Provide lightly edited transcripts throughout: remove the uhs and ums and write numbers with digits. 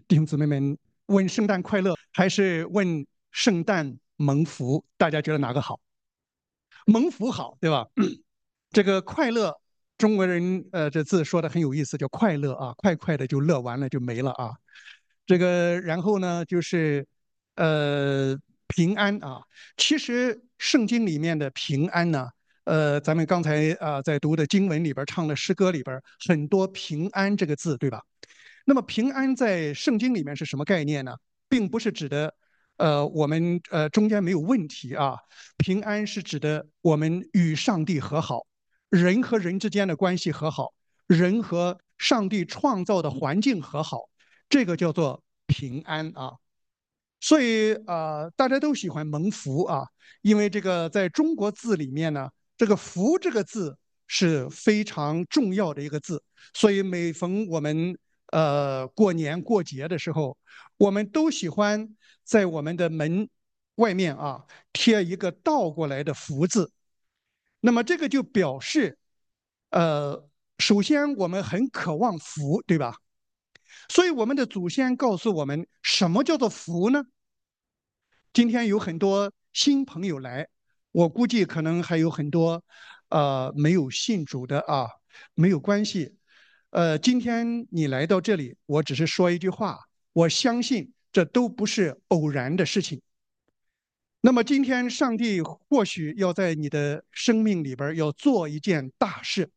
弟兄姊妹们，问圣诞快乐还是问圣诞蒙福？大家觉得哪个好？蒙福好，对吧？这个快乐，中国人这字说的很有意思，叫快乐啊，快快的就乐完了就没了啊。这个然后呢就是平安啊。其实圣经里面的平安呢，咱们刚才在读的经文里边唱的诗歌里边很多平安这个字，对吧？那么平安在圣经里面是什么概念呢？并不是指的，我们中间没有问题啊。平安是指的我们与上帝和好，人和人之间的关系和好，人和上帝创造的环境和好，这个叫做平安啊。所以大家都喜欢蒙福啊，因为这个在中国字里面呢，这个福这个字是非常重要的一个字，所以每逢我们过年过节的时候，我们都喜欢在我们的门外面啊贴一个倒过来的福字。那么这个就表示，首先我们很渴望福，对吧？所以我们的祖先告诉我们，什么叫做福呢？今天有很多新朋友来，我估计可能还有很多没有信主的啊，没有关系。今天你来到这里，我只是说一句话，我相信这都不是偶然的事情。那么今天上帝或许要在你的生命里边要做一件大事。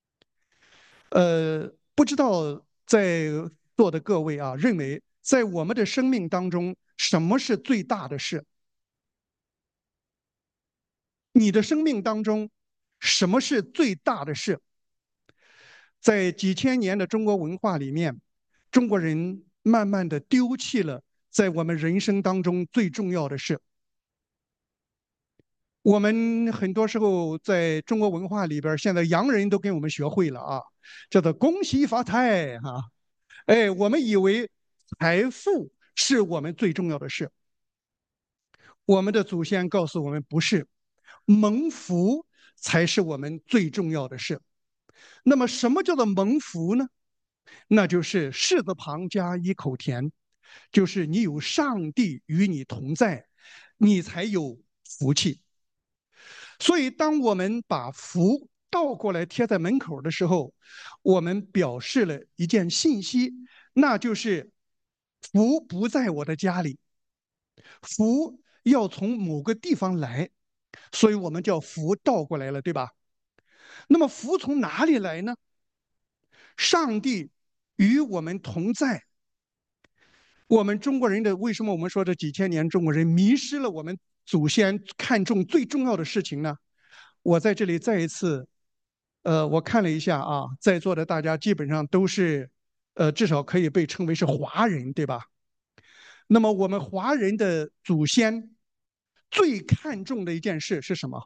不知道在座的各位啊，认为在我们的生命当中，什么是最大的事？你的生命当中，什么是最大的事？在几千年的中国文化里面，中国人慢慢的丢弃了在我们人生当中最重要的事。我们很多时候在中国文化里边，现在洋人都跟我们学会了啊，叫做恭喜发财啊。哎，我们以为财富是我们最重要的事，我们的祖先告诉我们不是，蒙福才是我们最重要的事。那么，什么叫做蒙福呢？那就是士字旁加一口田，就是你有上帝与你同在，你才有福气。所以，当我们把福倒过来贴在门口的时候，我们表示了一件信息，那就是福不在我的家里，福要从某个地方来，所以我们叫福倒过来了，对吧？那么福从哪里来呢？上帝与我们同在。我们中国人的为什么我们说这几千年中国人迷失了我们祖先看重最重要的事情呢？我在这里再一次，我看了一下啊，在座的大家基本上都是，至少可以被称为是华人，对吧？那么我们华人的祖先最看重的一件事是什么？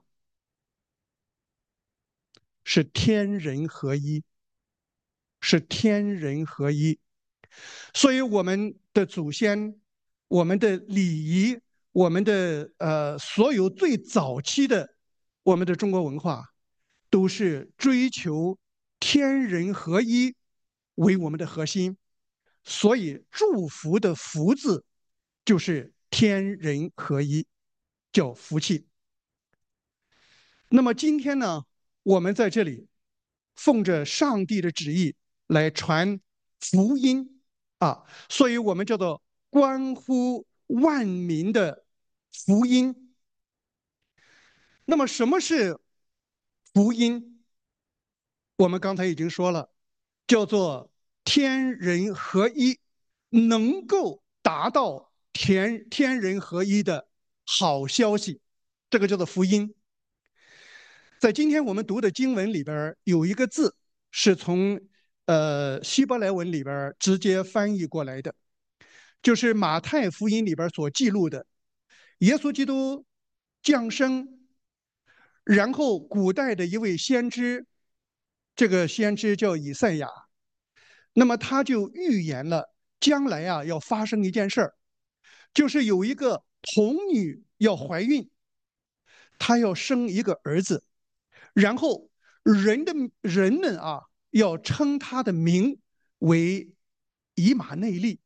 是天人合一，是天人合一。所以我们的祖先、我们的礼仪、我们的所有最早期的我们的中国文化，都是追求天人合一为我们的核心。所以祝福的福字就是天人合一，叫福气。那么今天呢，我们在这里奉着上帝的旨意来传福音啊，所以我们叫做关乎万民的福音。那么什么是福音？我们刚才已经说了，叫做天人合一，能够达到天人合一的好消息，这个叫做福音。在今天我们读的经文里边有一个字是从希伯来文里边直接翻译过来的，就是马太福音里边所记录的耶稣基督降生，然后古代的一位先知，这个先知叫以赛亚，那么他就预言了将来啊要发生一件事儿，就是有一个童女要怀孕，她要生一个儿子。然后人们啊要称他的名为以马内利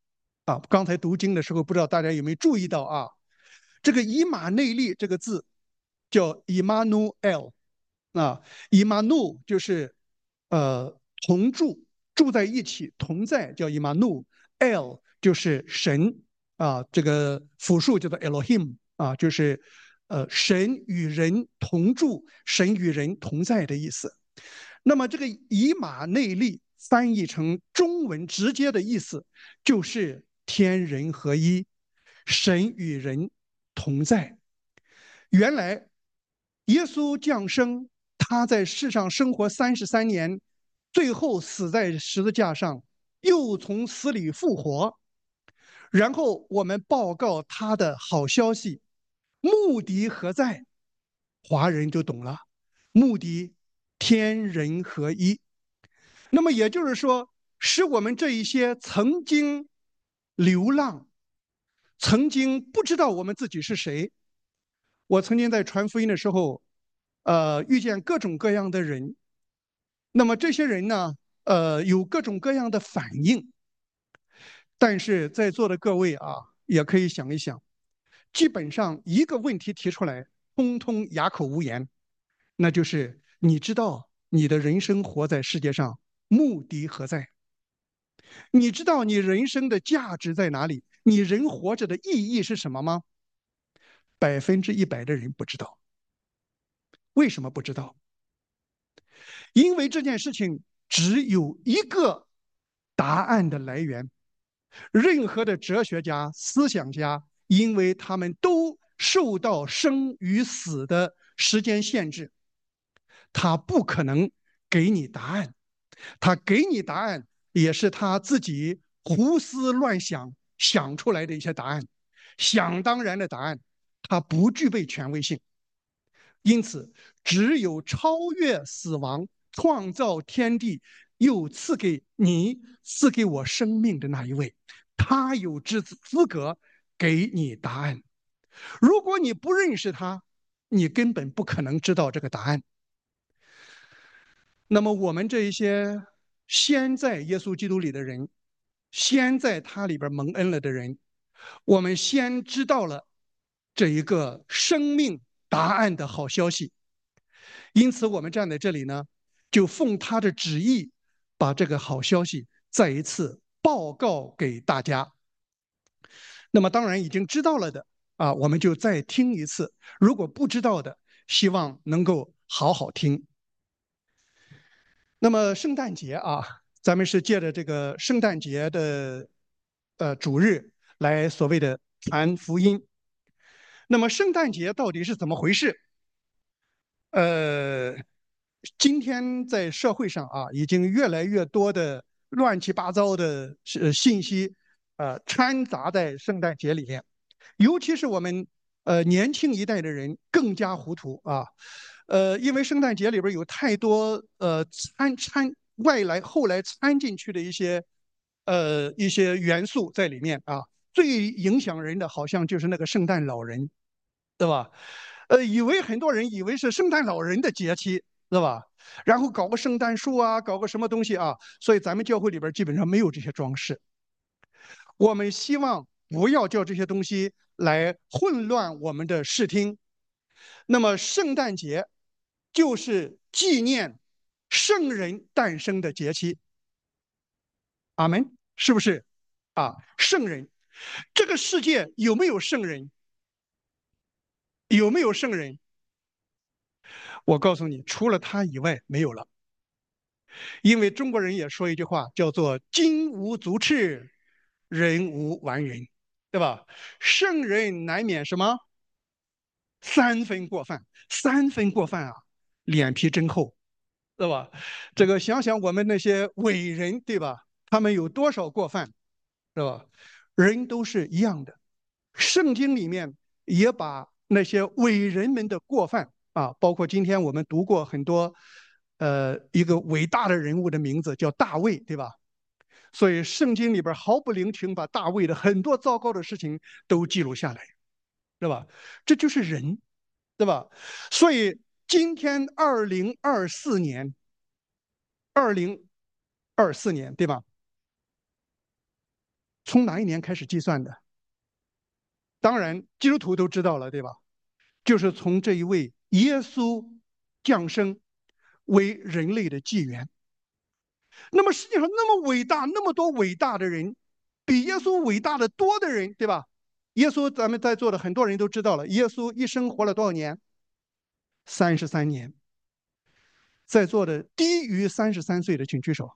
啊。刚才读经的时候，不知道大家有没有注意到啊？这个以马内利这个字叫 Immanuel 啊，以马努就是同住，住在一起，同在叫 Immanuel，就是神啊，这个复数叫做 Elohim 啊，就是神与人同住，神与人同在的意思。那么这个以马内利翻译成中文直接的意思就是天人合一，神与人同在。原来耶稣降生，他在世上生活33年，最后死在十字架上，又从死里复活。然后我们报告他的好消息，目的何在？华人就懂了，目的天人合一。那么也就是说，使我们这一些曾经流浪、曾经不知道我们自己是谁。我曾经在传福音的时候，遇见各种各样的人。那么这些人呢，有各种各样的反应。但是在座的各位啊，也可以想一想，基本上一个问题提出来，通通哑口无言，那就是你知道你的人生活在世界上目的何在？你知道你人生的价值在哪里？你人活着的意义是什么吗？100%的人不知道。为什么不知道？因为这件事情只有一个答案的来源。任何的哲学家、思想家，因为他们都受到生与死的时间限制，他不可能给你答案。他给你答案，也是他自己胡思乱想想出来的一些答案，想当然的答案，他不具备权威性。因此，只有超越死亡、创造天地，又赐给你、赐给我生命的那一位，他有资格给你答案。如果你不认识他，你根本不可能知道这个答案。那么，我们这一些先在耶稣基督里的人，先在他里边蒙恩了的人，我们先知道了这一个生命答案的好消息。因此，我们站在这里呢，就奉他的旨意，把这个好消息再一次报告给大家。那么，当然已经知道了的啊，我们就再听一次；如果不知道的，希望能够好好听。那么，圣诞节啊，咱们是借着这个圣诞节的主日来所谓的传福音。那么，圣诞节到底是怎么回事？呃，今天在社会上啊，已经越来越多的乱七八糟的信息，掺杂在圣诞节里面，尤其是我们年轻一代的人更加糊涂啊，因为圣诞节里边有太多外来后来掺进去的一些元素在里面啊，最影响人的好像就是那个圣诞老人，对吧？以为很多人以为是圣诞老人的节气，对吧？然后搞个圣诞树啊，搞个什么东西啊，所以咱们教会里边基本上没有这些装饰。我们希望不要叫这些东西来混乱我们的视听。那么，圣诞节就是纪念圣人诞生的节气。阿门，是不是？啊，圣人，这个世界有没有圣人？有没有圣人？我告诉你，除了他以外，没有了。因为中国人也说一句话，叫做“金无足赤，人无完人”，对吧？圣人难免什么3分过犯，3分过犯啊，脸皮真厚，对吧？这个想想我们那些伟人，对吧？他们有多少过犯，是吧？人都是一样的。圣经里面也把那些伟人们的过犯啊，包括今天我们读过很多，一个伟大的人物的名字叫大卫，对吧？所以圣经里边毫不留情把大卫的很多糟糕的事情都记录下来，对吧？这就是人，对吧？所以今天2024年，2024年，对吧？ 从哪一年开始计算的？当然，基督徒都知道了，对吧？就是从这一位耶稣降生为人类的纪元。那么世界上那么伟大，那么多伟大的人，比耶稣伟大的多的人，对吧？耶稣，咱们在座的很多人都知道了，耶稣一生活了多少年？33年。在座的低于33岁的，请举手。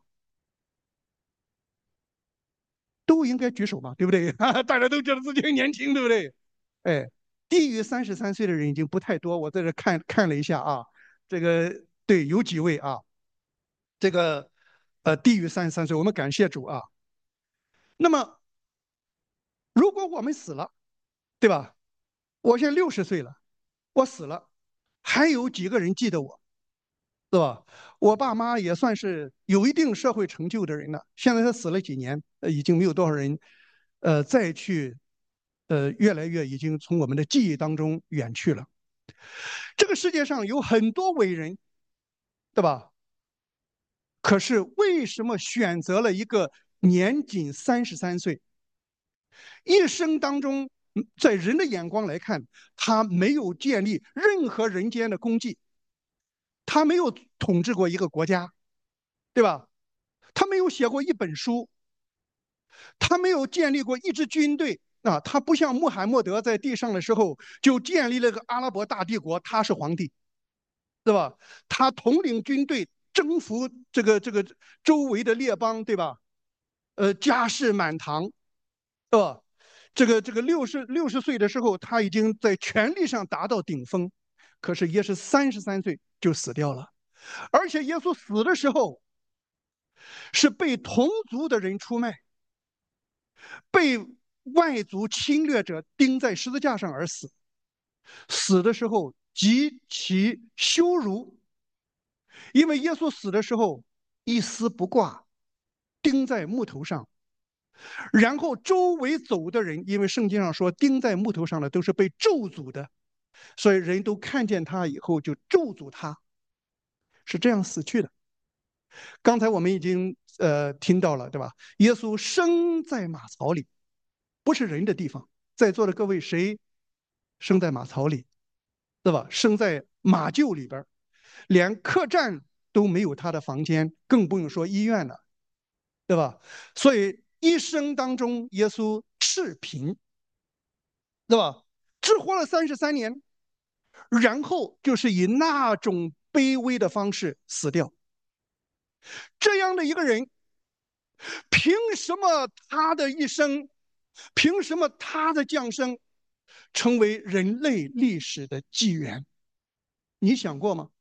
都应该举手嘛，对不对？大家都觉得自己很年轻，对不对？哎，低于33岁的人已经不太多。我在这看了一下啊，这个对，有几位啊，这个低于33岁，我们感谢主啊。那么，如果我们死了，对吧？我现在60岁了，我死了，还有几个人记得我，是吧？我爸妈也算是有一定社会成就的人了，现在他死了几年，已经没有多少人，再去，越来越已经从我们的记忆当中远去了。这个世界上有很多伟人，对吧？可是为什么选择了一个年仅33岁，一生当中，在人的眼光来看，他没有建立任何人间的功绩，他没有统治过一个国家，对吧？他没有写过一本书，他没有建立过一支军队啊，他不像穆罕默德在地上的时候就建立了个阿拉伯大帝国，他是皇帝，对吧？他统领军队征服这个周围的列邦，对吧？家世满堂，对吧？这个六十岁的时候，他已经在权力上达到顶峰，可是也是33岁就死掉了。而且耶稣死的时候是被同族的人出卖，被外族侵略者钉在十字架上而死。死的时候极其羞辱，因为耶稣死的时候一丝不挂，钉在木头上。然后周围走的人，因为圣经上说钉在木头上的都是被咒诅的，所以人都看见他以后就咒诅他，是这样死去的。刚才我们已经听到了，对吧？耶稣生在马槽里，不是人的地方。在座的各位，谁生在马槽里，对吧？生在马厩里边，连客栈都没有他的房间，更不用说医院了，对吧？所以一生当中，耶稣赤贫，对吧？只活了33年，然后就是以那种卑微的方式死掉。这样的一个人，凭什么他的一生，凭什么他的降生，成为人类历史的纪元？你想过吗？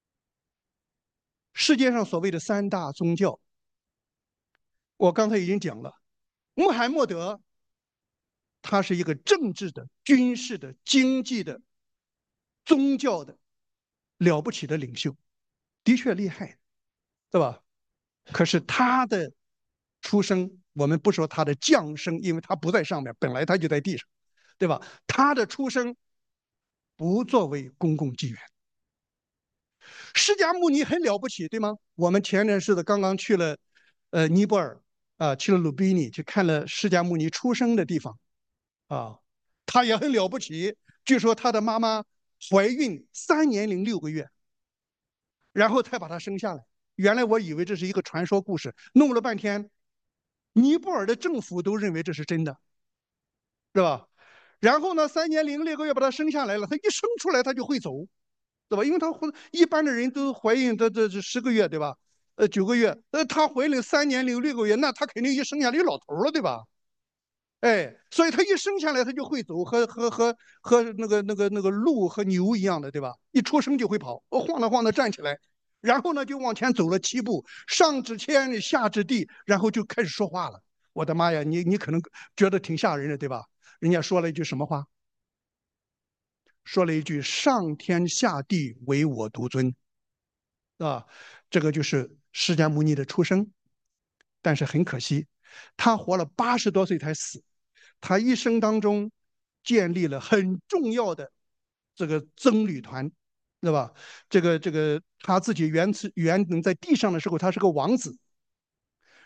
世界上所谓的三大宗教，我刚才已经讲了，穆罕默德他是一个政治的、军事的、经济的、宗教的了不起的领袖，的确厉害，对吧？可是他的出生，我们不说他的降生，因为他不在上面，本来他就在地上，对吧？他的出生不作为公共纪元。释迦牟尼很了不起，对吗？我们前段时间刚刚去了，尼泊尔去了鲁比尼，去看了释迦牟尼出生的地方啊，他也很了不起。据说他的妈妈怀孕3年0.6个月，然后才把他生下来。原来我以为这是一个传说故事，弄了半天，尼泊尔的政府都认为这是真的，是吧？然后呢，3年0.6个月把他生下来了，他一生出来他就会走，对吧？因为他一般的人都怀孕这10个月，对吧？9个月，他怀孕3年0.6个月，那他肯定一生下来有老头了，对吧？哎，所以他一生下来他就会走，和那个鹿和牛一样的，对吧？一出生就会跑，晃荡晃荡站起来，然后呢就往前走了7步，上指天，下指地，然后就开始说话了。我的妈呀，你可能觉得挺吓人的，对吧？人家说了一句什么话？说了一句“上天下地唯我独尊”，啊，这个就是释迦牟尼的出生。但是很可惜，他活了80多岁才死。他一生当中建立了很重要的这个僧侣团，对吧？这个他自己原本在地上的时候，他是个王子，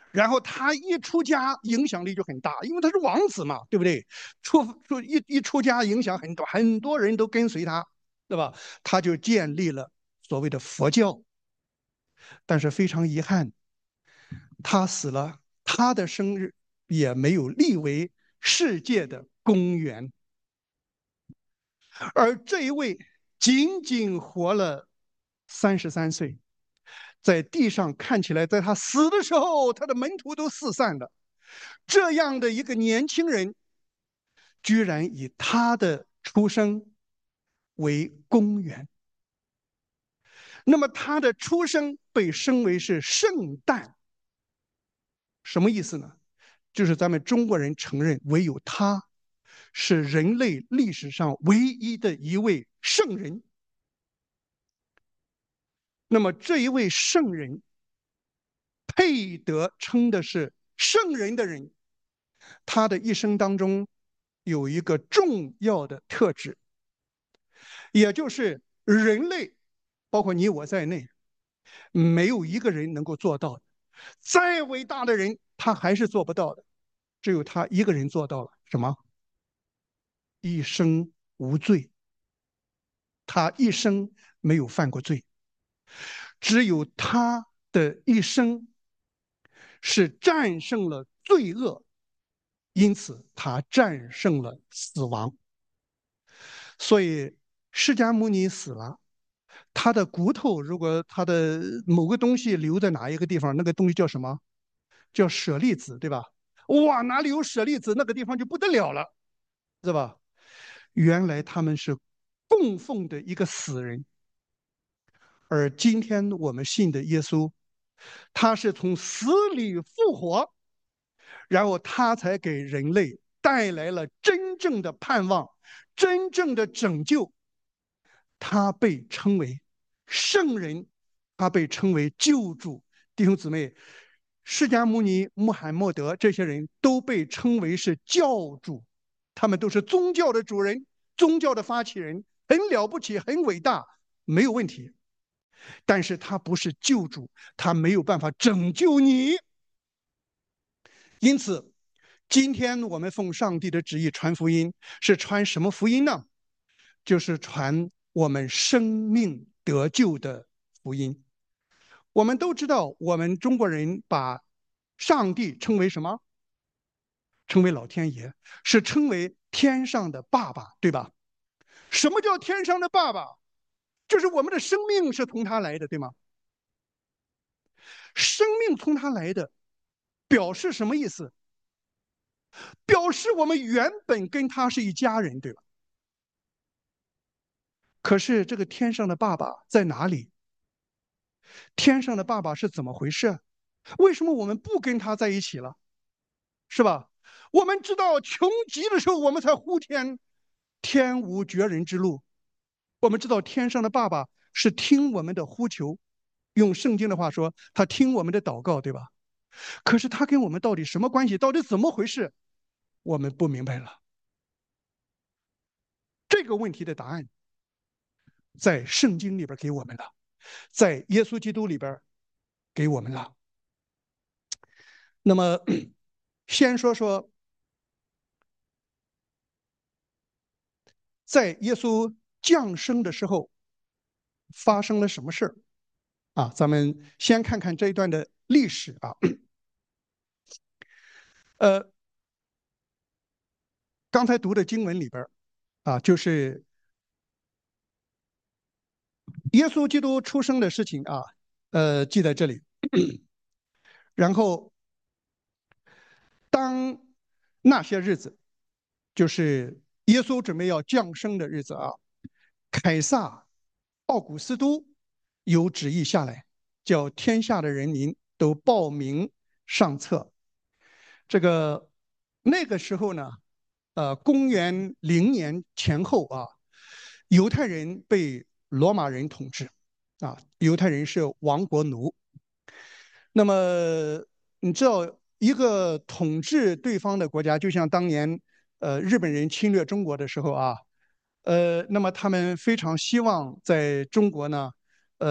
然后他一出家，影响力就很大，因为他是王子嘛，对不对？一出家，影响很大，很多人都跟随他，对吧？他就建立了所谓的佛教。但是非常遗憾，他死了，他的生日也没有立为世界的公园。而这一位仅仅活了33岁，在地上看起来，在他死的时候，他的门徒都四散了。这样的一个年轻人，居然以他的出生为公园。那么他的出生被称为是圣诞，什么意思呢？就是咱们中国人承认，唯有他是人类历史上唯一的一位圣人。那么这一位圣人，配得称的是圣人的人，他的一生当中有一个重要的特质，也就是人类，包括你我在内，没有一个人能够做到的。再伟大的人，他还是做不到的。只有他一个人做到了什么？一生无罪。他一生没有犯过罪，只有他的一生是战胜了罪恶，因此他战胜了死亡。所以释迦牟尼死了，他的骨头如果他的某个东西留在哪一个地方，那个东西叫什么？叫舍利子，对吧？哇，哪里有舍利子，那个地方就不得了了，是吧？原来他们是供奉的一个死人，而今天我们信的耶稣，他是从死里复活，然后他才给人类带来了真正的盼望，真正的拯救。他被称为圣人，他被称为救主。弟兄姊妹，释迦牟尼、穆罕默德这些人都被称为是教主，他们都是宗教的主人，宗教的发起人，很了不起，很伟大，没有问题。但是他不是救主，他没有办法拯救你。因此，今天我们奉上帝的旨意传福音，是传什么福音呢？就是传我们生命得救的福音。我们都知道，我们中国人把上帝称为什么？称为老天爷，是称为天上的爸爸，对吧？什么叫天上的爸爸？就是我们的生命是从他来的，对吗？生命从他来的，表示什么意思？表示我们原本跟他是一家人，对吧？可是这个天上的爸爸在哪里？天上的爸爸是怎么回事？为什么我们不跟他在一起了？是吧？我们知道穷极的时候，我们才呼天，天无绝人之路。我们知道天上的爸爸是听我们的呼求，用圣经的话说，他听我们的祷告，对吧？可是他跟我们到底什么关系？到底怎么回事？我们不明白了。这个问题的答案在圣经里边给我们了，在耶稣基督里边给我们了。那么，先说说在耶稣降生的时候发生了什么事儿啊？咱们先看看这一段的历史啊。呃，刚才读的经文里边啊，就是耶稣基督出生的事情啊，记在这里。然后，当那些日子，就是耶稣准备要降生的日子啊，凯撒奥古斯都有旨意下来，叫天下的人民都报名上册。这个那个时候呢，公元0年前后啊，犹太人被罗马人统治，啊，犹太人是亡国奴。那么你知道，一个统治对方的国家，就像当年日本人侵略中国的时候啊，那么他们非常希望在中国呢，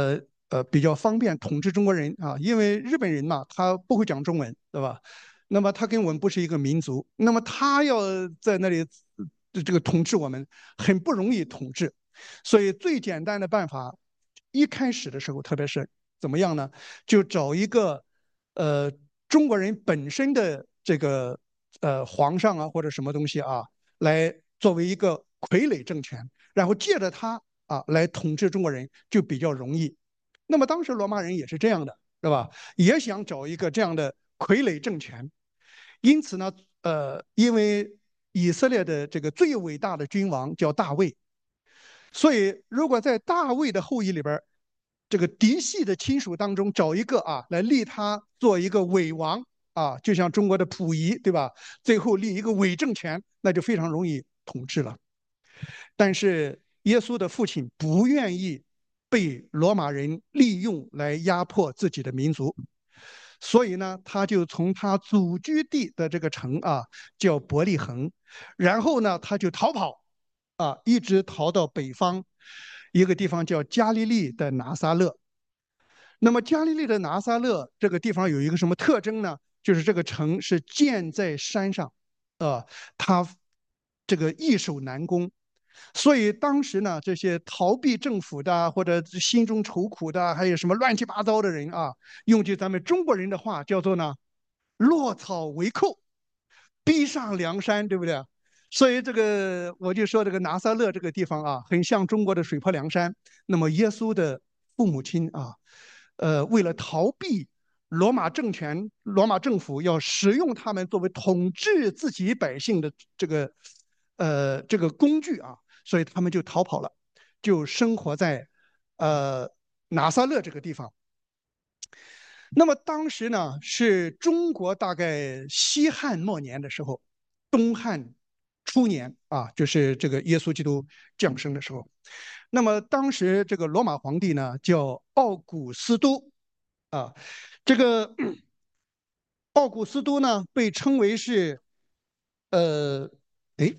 比较方便统治中国人啊，因为日本人嘛，他不会讲中文，对吧？那么他跟我们不是一个民族，那么他要在那里这个统治我们，很不容易统治。所以最简单的办法，一开始的时候，特别是怎么样呢？就找一个呃中国人本身的这个皇上啊或者什么东西啊，来作为一个傀儡政权，然后借着他来统治中国人，就比较容易。那么当时罗马人也是这样的，是吧？也想找一个这样的傀儡政权。因此呢，因为以色列的这个最伟大的君王叫大卫，所以如果在大卫的后裔里边，这个嫡系的亲属当中找一个来立他做一个伪王就像中国的溥仪，对吧？最后立一个伪政权，那就非常容易统治了。但是耶稣的父亲不愿意被罗马人利用来压迫自己的民族，所以呢，他就从他祖居地的这个城叫伯利恒，然后呢，他就逃跑一直逃到北方一个地方叫加利利的拿撒勒。那么加利利的拿撒勒这个地方有一个什么特征呢？就是这个城是建在山上，它这个易守难攻，所以当时呢，这些逃避政府的或者心中愁苦的，还有什么乱七八糟的人用句咱们中国人的话叫做呢，落草为寇，逼上梁山，对不对？所以这个我就说这个拿撒勒这个地方很像中国的水泊梁山。那么耶稣的父母亲为了逃避罗马政权、罗马政府要使用他们作为统治自己百姓的这个工具所以他们就逃跑了，就生活在拿撒勒这个地方。那么当时呢，是中国大概西汉末年的时候，东汉初年就是这个耶稣基督降生的时候。那么当时这个罗马皇帝呢叫奥古斯都啊，这个奥古斯都呢被称为是呃，哎，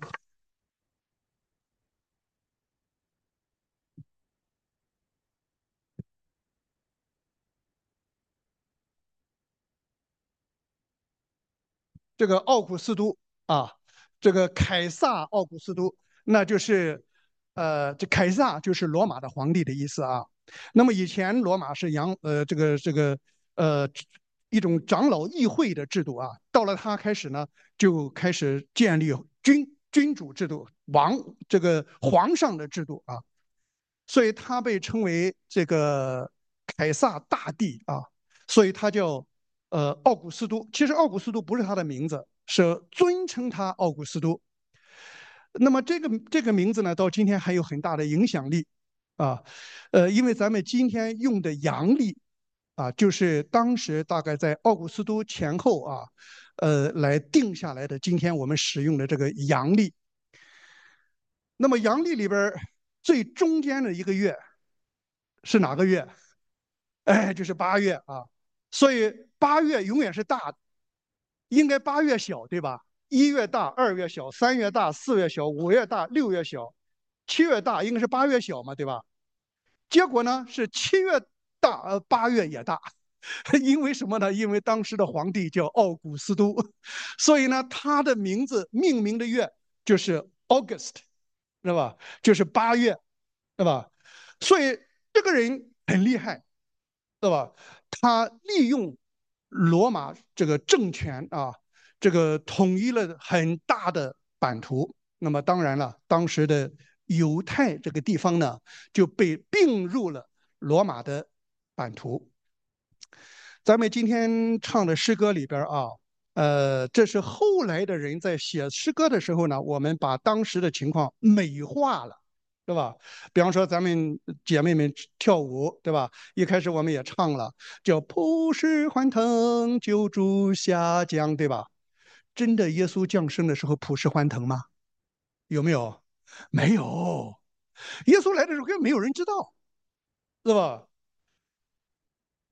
这个奥古斯都啊，这个凯撒奥古斯都，那就是这凯撒就是罗马的皇帝的意思啊。那么以前罗马是这个一种长老议会的制度到了他开始呢，就开始建立君主制度，这个皇上的制度所以他被称为这个凯撒大帝所以他叫奥古斯都。其实奥古斯都不是他的名字，是尊称他奥古斯都。那么这个名字呢，到今天还有很大的影响力啊，因为咱们今天用的阳历就是当时大概在奥古斯都前后来定下来的，今天我们使用的这个阳历。那么阳历里边最中间的一个月是哪个月？哎，就是8月所以8月永远是大的，应该8月小，对吧？1月大，2月小，3月大，4月小，5月大，6月小，7月大，应该是8月小嘛，对吧？结果呢是7月大，8月也大，因为什么呢？因为当时的皇帝叫奥古斯都，所以呢，他的名字命名的月就是 August，是吧？就是8月，对吧？所以这个人很厉害，对吧？他利用罗马这个政权这个统一了很大的版图。那么当然了，当时的犹太这个地方呢，就被并入了罗马的版图。咱们今天唱的诗歌里边这是后来的人在写诗歌的时候呢，我们把当时的情况美化了，对吧？比方说咱们姐妹们跳舞，对吧？一开始我们也唱了，叫“普世欢腾，救主下降”，对吧？真的耶稣降生的时候普世欢腾吗？有没有？没有。耶稣来的时候根本没有人知道，是吧？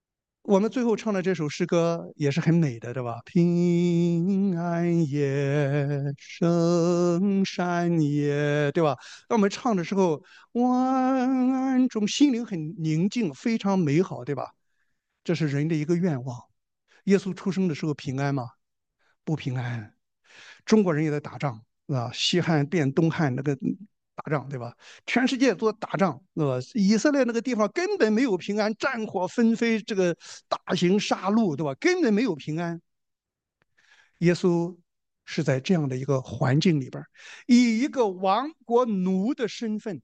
我们最后唱的这首诗歌也是很美的，对吧？平安夜，圣山夜，对吧？当我们唱的时候，晚安中心灵很宁静，非常美好，对吧？这是人的一个愿望。耶稣出生的时候平安吗？不平安。中国人也在打仗，啊，西汉变东汉那个打仗，对吧？全世界都打仗，对吧？以色列那个地方根本没有平安，战火纷飞，这个大型杀戮，对吧？根本没有平安。耶稣是在这样的一个环境里边，以一个亡国奴的身份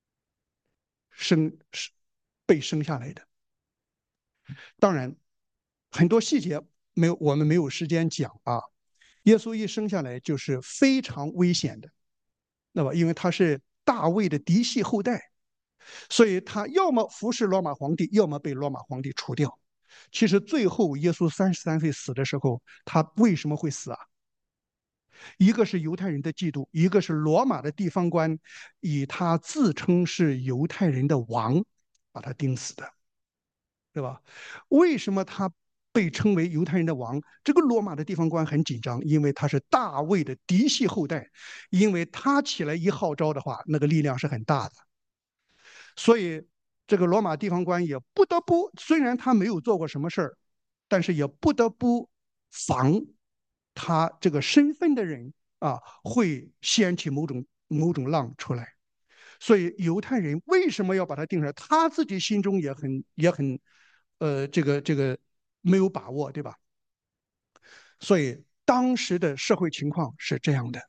生被生下来的。当然，很多细节我们没有时间讲啊。耶稣一生下来就是非常危险的，对吧？因为他是大卫的嫡系后代，所以他要么服侍罗马皇帝，要么被罗马皇帝除掉。其实最后耶稣33岁死的时候，他为什么会死啊？一个是犹太人的嫉妒，一个是罗马的地方官以他自称是犹太人的王，把他钉死的，对吧？为什么他被称为犹太人的王？这个罗马的地方官很紧张，因为他是大卫的嫡系后代，因为他起来一号召的话，那个力量是很大的。所以这个罗马地方官也不得不，虽然他没有做过什么事儿，但是也不得不防他这个身份的人啊会掀起某种浪出来。所以犹太人为什么要把他定出来？他自己心中也很这个没有把握，对吧？所以当时的社会情况是这样的。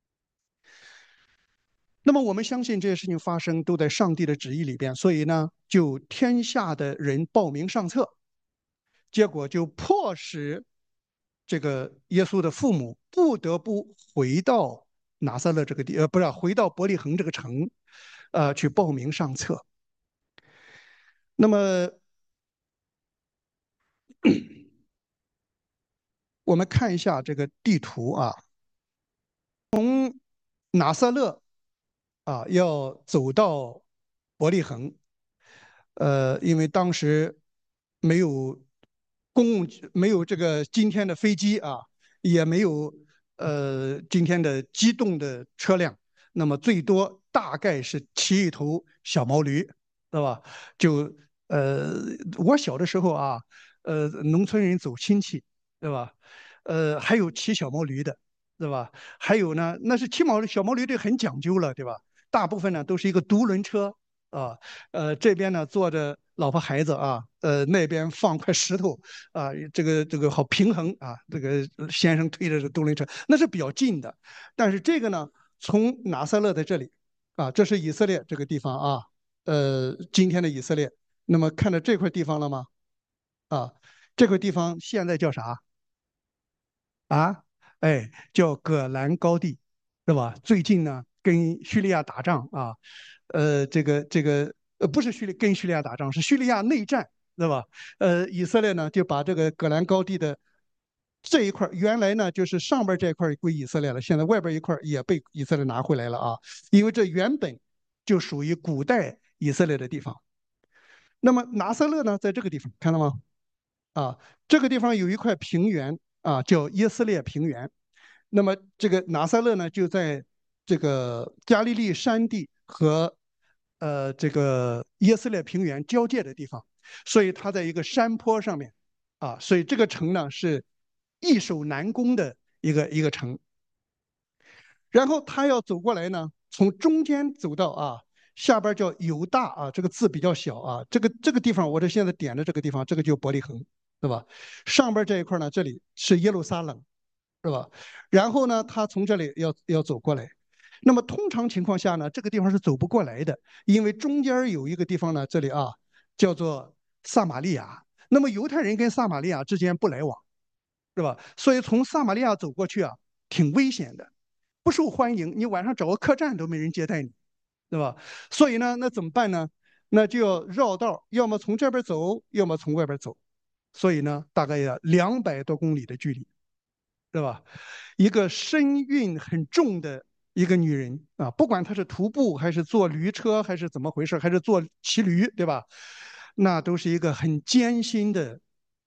那么我们相信这些事情发生都在上帝的旨意里边，所以呢，就天下的人报名上册，结果就迫使这个耶稣的父母不得不回到拿撒勒这个地，不是回到伯利恒这个城，去报名上册。那么我们看一下这个地图啊，拿撒勒啊要走到伯利恒，因为当时没有没有这个今天的飞机啊，也没有今天的机动的车辆，那么最多大概是骑一头小毛驴，对吧？就呃，我小的时候啊，农村人走亲戚，对吧？还有骑小毛驴的，对吧？还有呢，那是骑小毛驴的很讲究了，对吧？大部分呢都是一个独轮车啊，这边呢坐着老婆孩子啊，那边放块石头啊，这个好平衡啊。这个先生推着这独轮车，那是比较近的。但是这个呢，从拿撒勒在这里啊，这是以色列这个地方啊，今天的以色列。那么看到这块地方了吗？啊，这块地方现在叫啥？啊，哎，叫戈兰高地，是吧？最近呢，跟叙利亚打仗啊，不是跟叙利亚打仗，是叙利亚内战，对吧？以色列呢就把这个戈兰高地的这一块原来呢就是上边这一块归以色列了，现在外边一块也被以色列拿回来了啊，因为这原本就属于古代以色列的地方。那么拿撒勒呢，在这个地方看到吗？啊，这个地方有一块平原啊，叫耶斯列平原。那么这个拿撒勒呢，就在这个加利利山地和这个耶斯列平原交界的地方，所以它在一个山坡上面啊，所以这个城呢是易守难攻的一个城。然后他要走过来呢，从中间走到啊下边叫犹大啊，这个字比较小啊，这个地方我这现在点的这个地方，这个就伯利恒，对吧？上边这一块呢，这里是耶路撒冷，是吧？然后呢，他从这里要走过来，那么通常情况下呢，这个地方是走不过来的，因为中间有一个地方呢，这里啊叫做撒玛利亚，那么犹太人跟撒玛利亚之间不来往，是吧？所以从撒玛利亚走过去啊，挺危险的。不受欢迎，你晚上找个客栈都没人接待你，对吧？所以呢，那怎么办呢？那就要绕道，要么从这边走，要么从外边走。所以呢，大概要200多公里的距离，对吧？一个身孕很重的一个女人啊，不管她是徒步还是坐驴车还是怎么回事，还是坐骑驴，对吧？那都是一个很艰辛的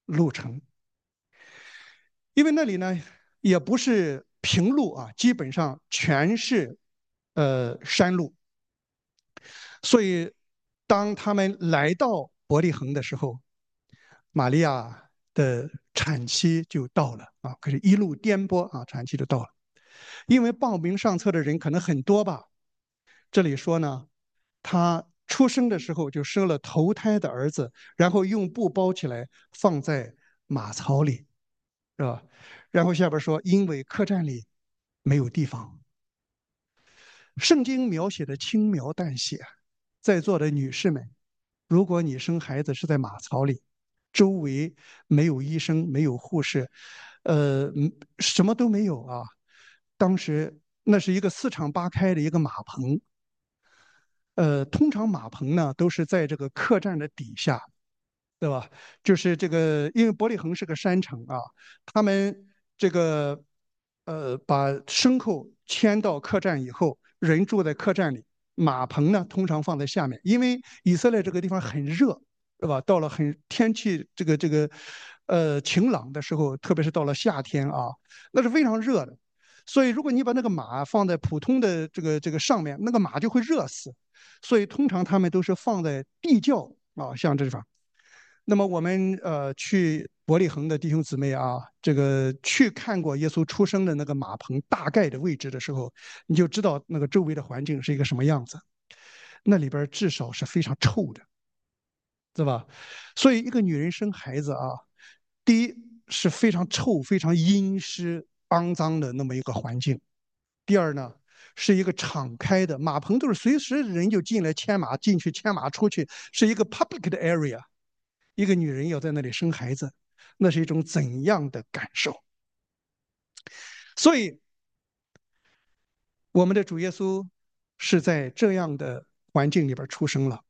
路程，因为那里呢也不是平路啊，基本上全是山路，所以当他们来到伯利恒的时候，玛利亚的产期就到了啊，可是一路颠簸啊，产期就到了。因为报名上册的人可能很多吧，这里说呢，他出生的时候就生了头胎的儿子，然后用布包起来放在马槽里，是吧？然后下边说，因为客栈里没有地方。圣经描写的轻描淡写，在座的女士们，如果你生孩子是在马槽里，周围没有医生，没有护士，什么都没有啊。当时那是一个四敞八开的一个马棚，通常马棚呢都是在这个客栈的底下，对吧？就是这个，因为伯利恒是个山城啊，他们这个把牲口牵到客栈以后，人住在客栈里，马棚呢通常放在下面，因为以色列这个地方很热，对吧？到了天气晴朗的时候，特别是到了夏天啊，那是非常热的。所以，如果你把那个马放在普通的这个上面，那个马就会热死。所以，通常他们都是放在地窖啊，像这地方。那么我们去伯利恒的弟兄姊妹啊，这个去看过耶稣出生的那个马棚大概的位置的时候，你就知道那个周围的环境是一个什么样子。那里边至少是非常臭的，对吧？所以一个女人生孩子啊，第一是非常臭、非常阴湿、肮脏的那么一个环境；第二呢，是一个敞开的马棚，都是随时人就进来牵马进去，牵马出去，是一个 public 的 area。一个女人要在那里生孩子，那是一种怎样的感受？所以，我们的主耶稣是在这样的环境里边出生了。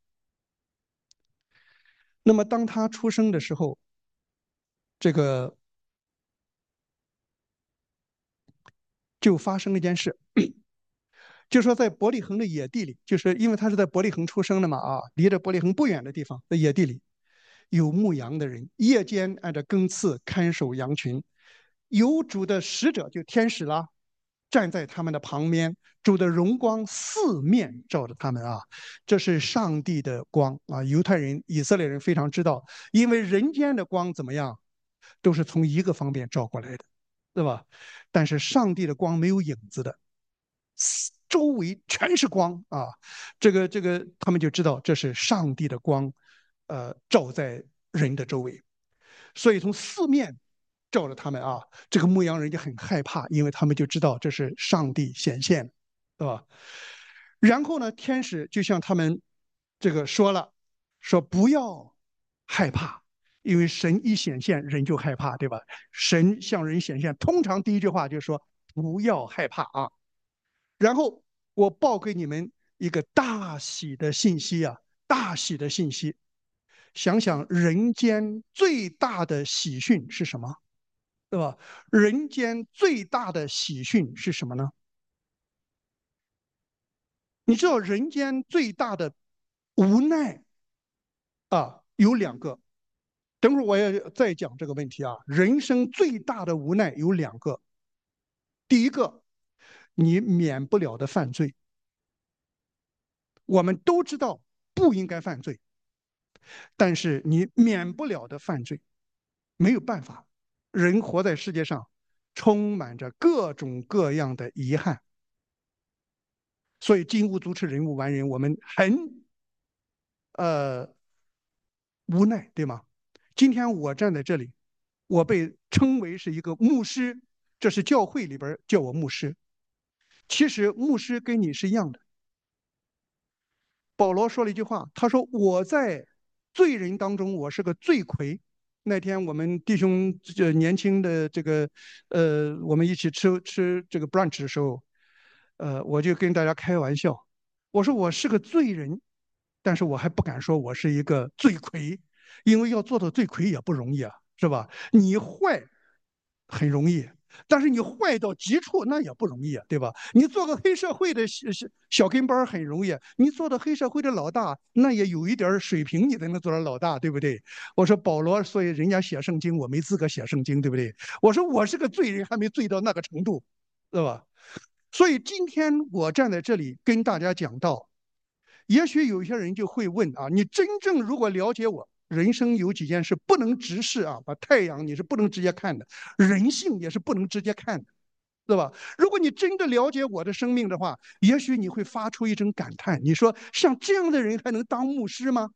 那么，当他出生的时候，这个就发生了一件事，就说在伯利恒的野地里，就是因为他是在伯利恒出生的嘛，啊，离着伯利恒不远的地方，在野地里有牧羊的人，夜间按照更次看守羊群，有主的使者就天使啦，站在他们的旁边，主的荣光四面照着他们啊，这是上帝的光啊。犹太人、以色列人非常知道，因为人间的光怎么样，都是从一个方面照过来的，对吧？但是上帝的光没有影子的，周围全是光啊，这个，他们就知道这是上帝的光，照在人的周围，所以从四面照着他们啊，这个牧羊人就很害怕，因为他们就知道这是上帝显现，对吧？然后呢，天使就向他们这个说了，说不要害怕，因为神一显现，人就害怕，对吧？神向人显现，通常第一句话就是说不要害怕啊。然后我报给你们一个大喜的信息啊，大喜的信息。想想人间最大的喜讯是什么，对吧？人间最大的喜讯是什么呢？你知道人间最大的无奈啊有两个，等会儿我也再讲这个问题啊。人生最大的无奈有两个，第一个，你免不了的犯罪，我们都知道不应该犯罪，但是你免不了的犯罪，没有办法。人活在世界上，充满着各种各样的遗憾，所以金无足赤，人无完人，我们很呃无奈，对吗？今天我站在这里，我被称为是一个牧师，这是教会里边叫我牧师。其实牧师跟你是一样的。保罗说了一句话，他说：“我在罪人当中，我是个罪魁。”那天我们弟兄年轻的我们一起吃这个 brunch 的时候，我就跟大家开玩笑，我说我是个罪人，但是我还不敢说我是一个罪魁，因为要做到罪魁也不容易啊，是吧？你坏很容易， 但是你坏到极处那也不容易啊，对吧？你做个黑社会的小跟班很容易，你做的黑社会的老大，那也有一点水平，你才能做到老大，对不对？我说保罗，所以人家写圣经，我没资格写圣经，对不对？我说我是个罪人，还没罪到那个程度，对吧？所以今天我站在这里跟大家讲道，也许有些人就会问啊，你真正如果了解我，人生有几件事不能直视啊，把太阳你是不能直接看的，人性也是不能直接看的，对吧？如果你真的了解我的生命的话，也许你会发出一声感叹，你说像这样的人还能当牧师吗？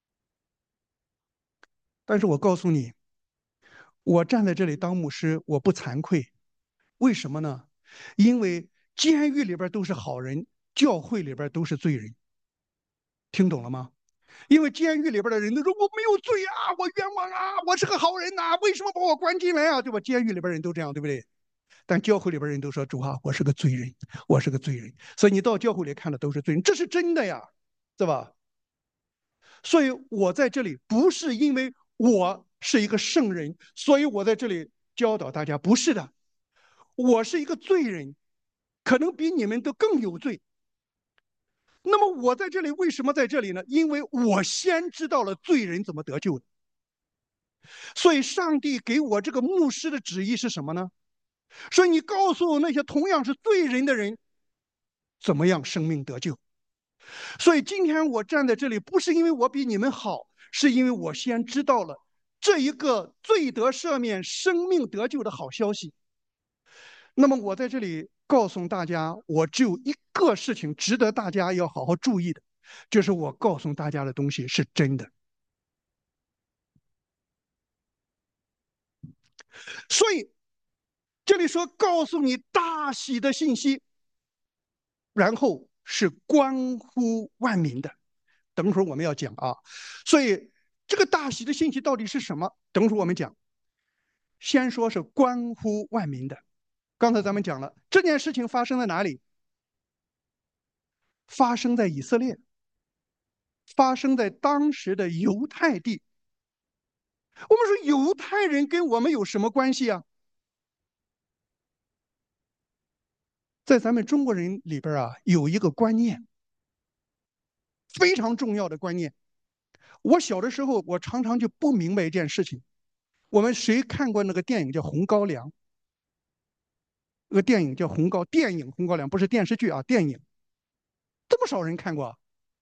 但是我告诉你，我站在这里当牧师，我不惭愧，为什么呢？因为监狱里边都是好人，教会里边都是罪人，听懂了吗？因为监狱里边的人都说我没有罪啊，我冤枉啊，我是个好人呐、为什么把我关进来啊？对吧？监狱里边人都这样，对不对？但教会里边人都说主啊，我是个罪人，我是个罪人。所以你到教会里看的都是罪人，这是真的呀，对吧？所以我在这里不是因为我是一个圣人，所以我在这里教导大家，不是的，我是一个罪人，可能比你们都更有罪。那么我在这里为什么在这里呢？因为我先知道了罪人怎么得救的。所以上帝给我这个牧师的旨意是什么呢？所以你告诉我那些同样是罪人的人，怎么样生命得救？所以今天我站在这里，不是因为我比你们好，是因为我先知道了这一个罪得赦免、生命得救的好消息。那么我在这里告诉大家，我只有一个事情值得大家要好好注意的，就是我告诉大家的东西是真的。所以这里说告诉你大喜的信息，然后是关乎万民的。等会儿我们要讲啊，所以这个大喜的信息到底是什么？等会儿我们讲。先说是关乎万民的。刚才咱们讲了，这件事情发生在哪里？发生在以色列，发生在当时的犹太地。我们说犹太人跟我们有什么关系啊？在咱们中国人里边啊，有一个观念，非常重要的观念。我小的时候，我常常就不明白一件事情。我们谁看过那个电影叫《红高粱》？那个电影叫电影《红高粱》，不是电视剧啊，电影。这么少人看过啊？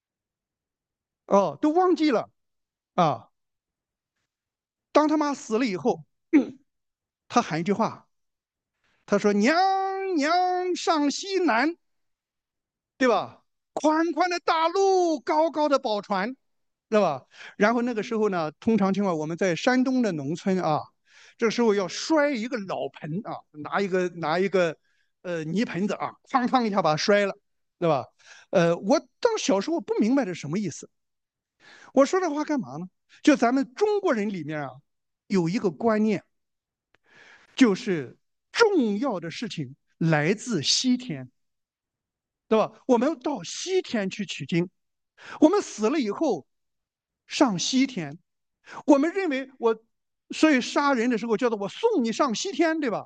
哦，都忘记了啊。当他妈死了以后，他喊一句话，他说："娘娘上西南，对吧？宽宽的大路，高高的宝船，对吧？"然后那个时候呢，通常情况我们在山东的农村啊，这时候要摔一个老盆啊，拿一个泥盆子啊，哐当一下把它摔了，对吧？我当小时候不明白这什么意思。我说这话干嘛呢？就咱们中国人里面啊，有一个观念，就是重要的事情来自西天，对吧？我们到西天去取经，我们死了以后上西天，我们认为所以杀人的时候叫做我送你上西天，对吧？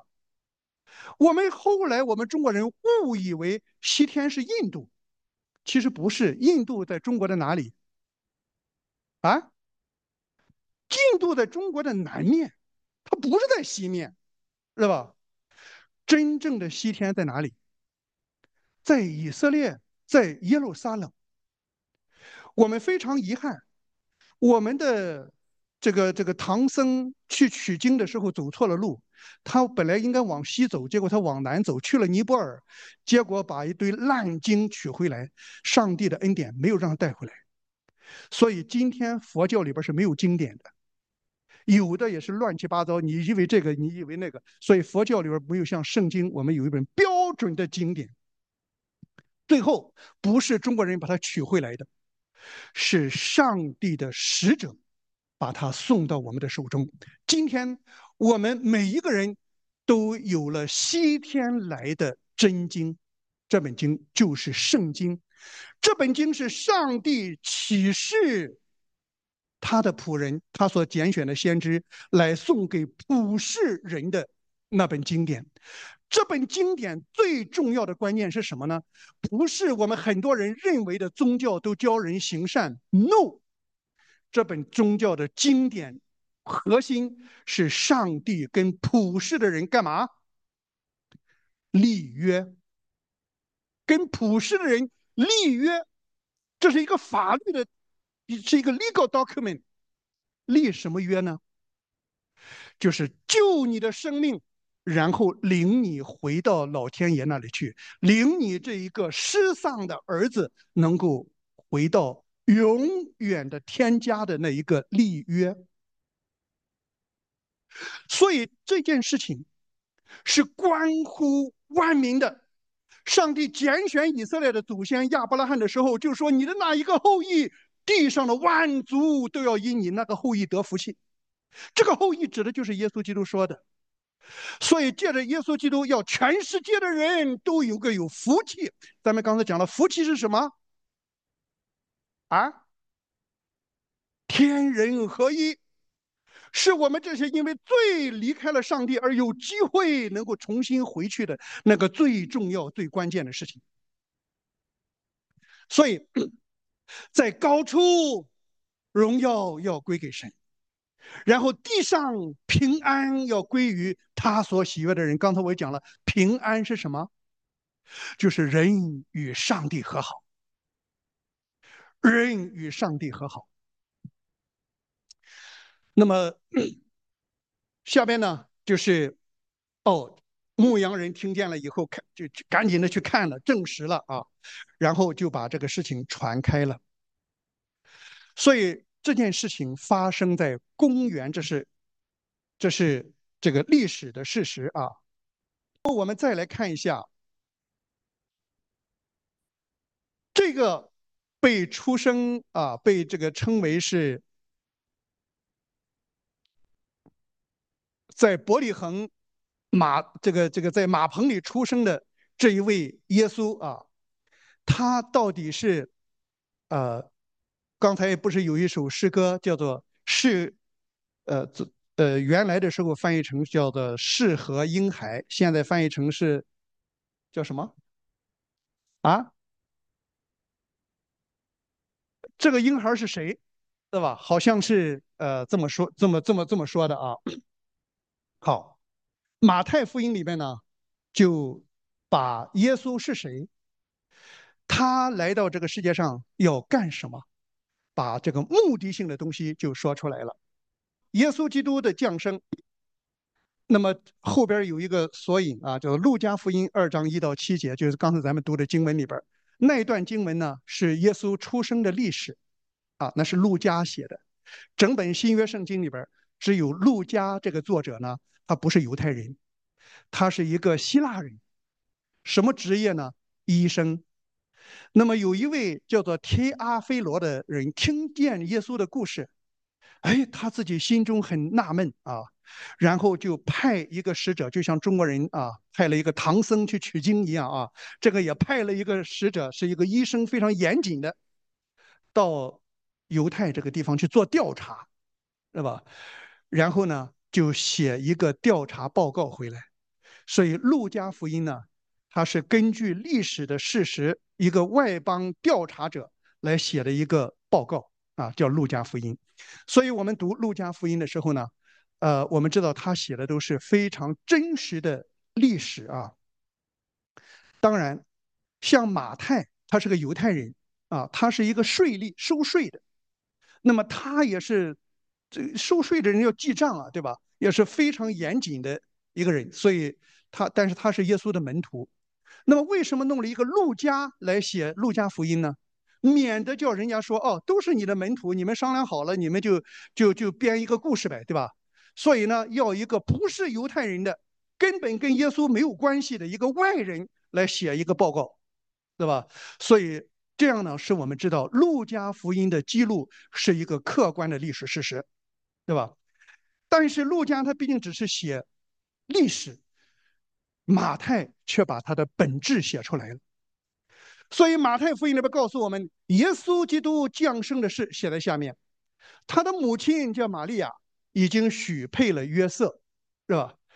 后来我们中国人误以为西天是印度，其实不是，印度在中国的哪里啊？印度在中国的南面，它不是在西面，是吧？真正的西天在哪里？在以色列，在耶路撒冷。我们非常遗憾，我们的这个唐僧去取经的时候走错了路，他本来应该往西走，结果他往南走，去了尼泊尔，结果把一堆烂经取回来，上帝的恩典没有让他带回来。所以今天佛教里边是没有经典的，有的也是乱七八糟，你以为这个，你以为那个，所以佛教里边没有像圣经，我们有一本标准的经典。最后不是中国人把它取回来的，是上帝的使者把它送到我们的手中。今天我们每一个人都有了西天来的真经，这本经就是圣经。这本经是上帝启示他的仆人，他所拣选的先知来送给普世人的那本经典。这本经典最重要的观念是什么呢？不是我们很多人认为的宗教都教人行善。No，这本宗教的经典核心是上帝跟普世的人干嘛？立约，跟普世的人立约，这是一个法律的，是一个 legal document。立什么约呢？就是救你的生命，然后领你回到老天爷那里去，领你这一个失丧的儿子能够回到永远的天家的那一个立约。所以这件事情是关乎万民的。上帝拣选以色列的祖先亚伯拉罕的时候，就说：“你的那一个后裔，地上的万族都要因你那个后裔得福气。”这个后裔指的就是耶稣基督说的。所以借着耶稣基督，要全世界的人都有个有福气。咱们刚才讲了，福气是什么啊？天人合一，是我们这些因为罪离开了上帝而有机会能够重新回去的那个最重要、最关键的事情。所以，在高处，荣耀要归给神，然后地上平安要归于他所喜悦的人。刚才我也讲了，平安是什么？就是人与上帝和好，人与上帝和好。那么下边呢，就是牧羊人听见了以后，就赶紧的去看了，证实了啊，然后就把这个事情传开了。所以这件事情发生在公元，这是这个历史的事实啊。我们再来看一下这个被出生啊，被这个称为是在伯利恒这个在马棚里出生的这一位耶稣啊，他到底是呃，刚才不是有一首诗歌叫做是原来的时候翻译成叫做是和婴孩，现在翻译成是叫什么啊？这个婴孩是谁？对吧？好像是这么说这么说的啊。好，马太福音里面呢，就把耶稣是谁，他来到这个世界上要干什么，把这个目的性的东西就说出来了。耶稣基督的降生，那么后边有一个索引啊，叫《路加福音》2章1到7节，就是刚才咱们读的经文里边那一段经文呢，是耶稣出生的历史啊，那是路加写的。整本新约圣经里边，只有路加这个作者呢，他不是犹太人，他是一个希腊人。什么职业呢？医生。那么有一位叫做提阿非罗的人听见耶稣的故事，哎，他自己心中很纳闷啊，然后就派一个使者，就像中国人啊派了一个唐僧去取经一样啊，这个也派了一个使者，是一个医生，非常严谨的，到犹太这个地方去做调查，是吧？然后呢，就写一个调查报告回来。所以路加福音呢，它是根据历史的事实，一个外邦调查者来写的一个报告啊，叫路加福音。所以我们读路加福音的时候呢，我们知道他写的都是非常真实的历史啊。当然，像马太，他是个犹太人啊，他是一个税吏，收税的。那么他也是这收税的人要记账啊，对吧？也是非常严谨的一个人，所以但是他是耶稣的门徒。那么为什么弄了一个路加来写路加福音呢？免得叫人家说哦，都是你的门徒，你们商量好了，你们就编一个故事呗，对吧？所以呢，要一个不是犹太人的，根本跟耶稣没有关系的一个外人来写一个报告，对吧？所以这样呢，使我们知道路加福音的记录是一个客观的历史事实，对吧？但是路加他毕竟只是写历史，马太却把他的本质写出来了。所以马太福音里边告诉我们，耶稣基督降生的事写在下面。他的母亲叫玛利亚，已经许配了约瑟，是吧？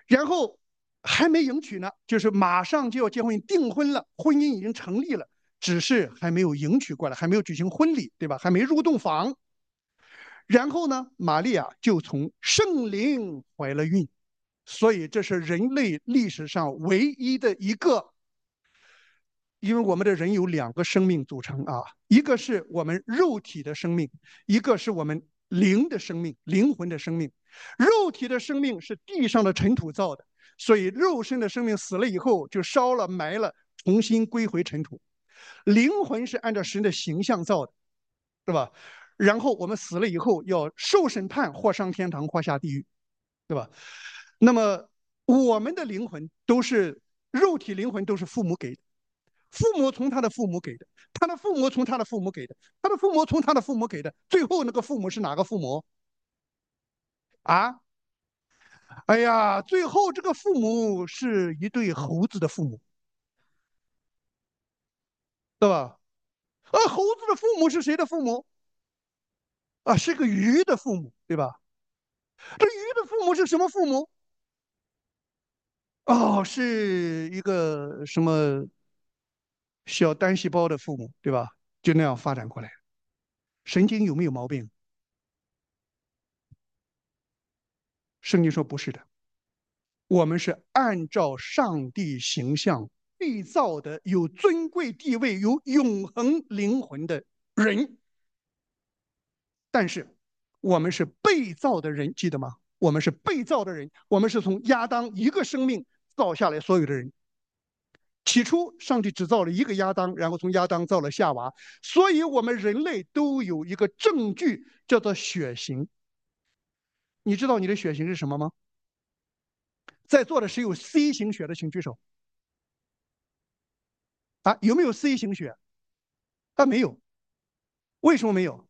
然后还没迎娶呢，就是马上就要结婚，订婚了，婚姻已经成立了，只是还没有迎娶过来，还没有举行婚礼，对吧？还没入洞房。然后呢，玛利亚就从圣灵怀了孕，所以这是人类历史上唯一的一个，因为我们的人有两个生命组成啊，一个是我们肉体的生命，一个是我们灵的生命，灵魂的生命。肉体的生命是地上的尘土造的，所以肉身的生命死了以后就烧了埋了，重新归回尘土。灵魂是按照神的形象造的，是吧？然后我们死了以后要受审判，或上天堂，或下地狱，对吧？那么我们的灵魂都是肉体灵魂都是父母给的，父母从他的父母给的，他的父母从他的父母给的，他的父母从他的父母给的，最后那个父母是哪个父母啊？哎呀，最后这个父母是一对猴子的父母，对吧？猴子的父母是谁的父母啊？是个鱼的父母，对吧？这鱼的父母是什么父母？哦，是一个什么小单细胞的父母，对吧？就那样发展过来。神经有没有毛病？圣经说不是的，我们是按照上帝形象被造的，有尊贵地位、有永恒灵魂的人。但是我们是被造的人，记得吗？我们是被造的人，我们是从亚当一个生命造下来所有的人。起初，上帝只造了一个亚当，然后从亚当造了夏娃，所以我们人类都有一个证据，叫做血型。你知道你的血型是什么吗？在座的谁有 C 型血的，请举手。啊，有没有 C 型血？啊，没有。为什么没有？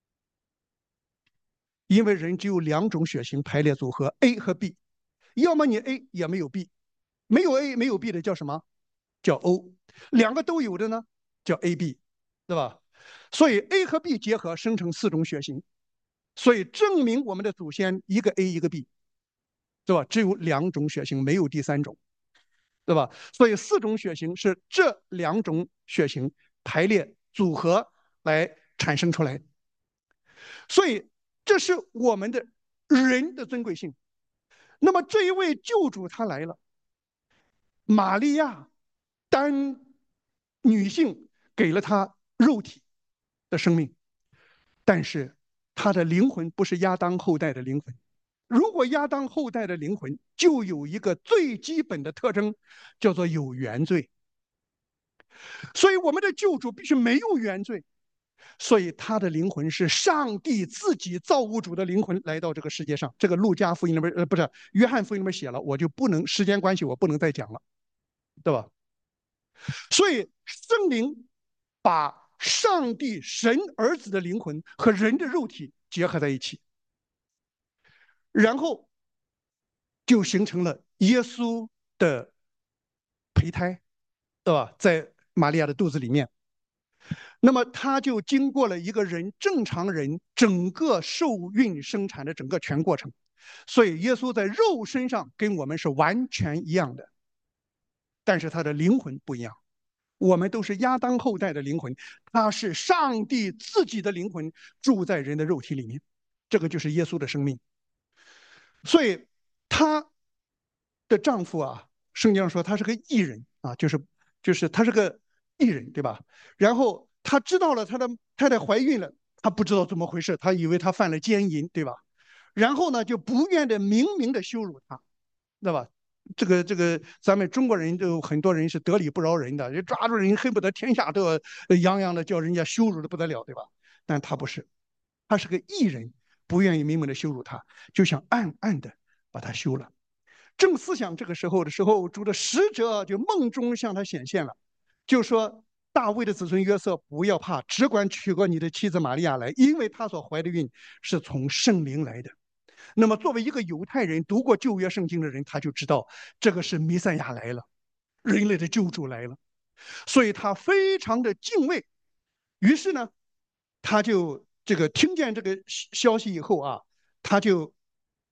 因为人只有两种血型排列组合 A 和 B，要么你 A 也没有 B，没有 A 没有 B 的叫什么？叫 O，两个都有的呢叫 AB，对吧？所以 A 和 B 结合生成四种血型，所以证明我们的祖先一个 A 一个 B，对吧？只有两种血型，没有第三种，对吧？所以四种血型是这两种血型排列组合来产生出来的，所以这是我们的人的尊贵性。那么这一位救主他来了，玛利亚单女性给了他肉体的生命，但是他的灵魂不是亚当后代的灵魂。如果亚当后代的灵魂就有一个最基本的特征，叫做有原罪。所以我们的救主必须没有原罪，所以他的灵魂是上帝自己造物主的灵魂来到这个世界上。这个路加福音里面，不是约翰福音里面写了，我就不能时间关系，我不能再讲了，对吧？所以圣灵把上帝神儿子的灵魂和人的肉体结合在一起，然后就形成了耶稣的胚胎，对吧？在玛利亚的肚子里面，那么他就经过了一个人正常人整个受孕生产的整个全过程，所以耶稣在肉身上跟我们是完全一样的，但是他的灵魂不一样。我们都是亚当后代的灵魂，他是上帝自己的灵魂住在人的肉体里面，这个就是耶稣的生命。所以她的丈夫啊，圣经上说他是个异人啊，就是他是个异人，对吧？然后他知道了他的太太怀孕了，他不知道怎么回事，他以为他犯了奸淫，对吧？然后呢，就不愿的明明的羞辱他，对吧？这个，咱们中国人就很多人是得理不饶人的，就抓住人恨不得天下都要洋洋的叫人家羞辱的不得了，对吧？但他不是，他是个异人，不愿意明明的羞辱他，就想暗暗的把他休了。正思想这个时候的时候，主的使者就梦中向他显现了，就说：大卫的子孙约瑟，不要怕，只管娶过你的妻子玛利亚来，因为她所怀的孕是从圣灵来的。那么，作为一个犹太人，读过旧约圣经的人，他就知道这个是弥赛亚来了，人类的救主来了，所以他非常的敬畏。于是呢，他就这个听见这个消息以后啊，他就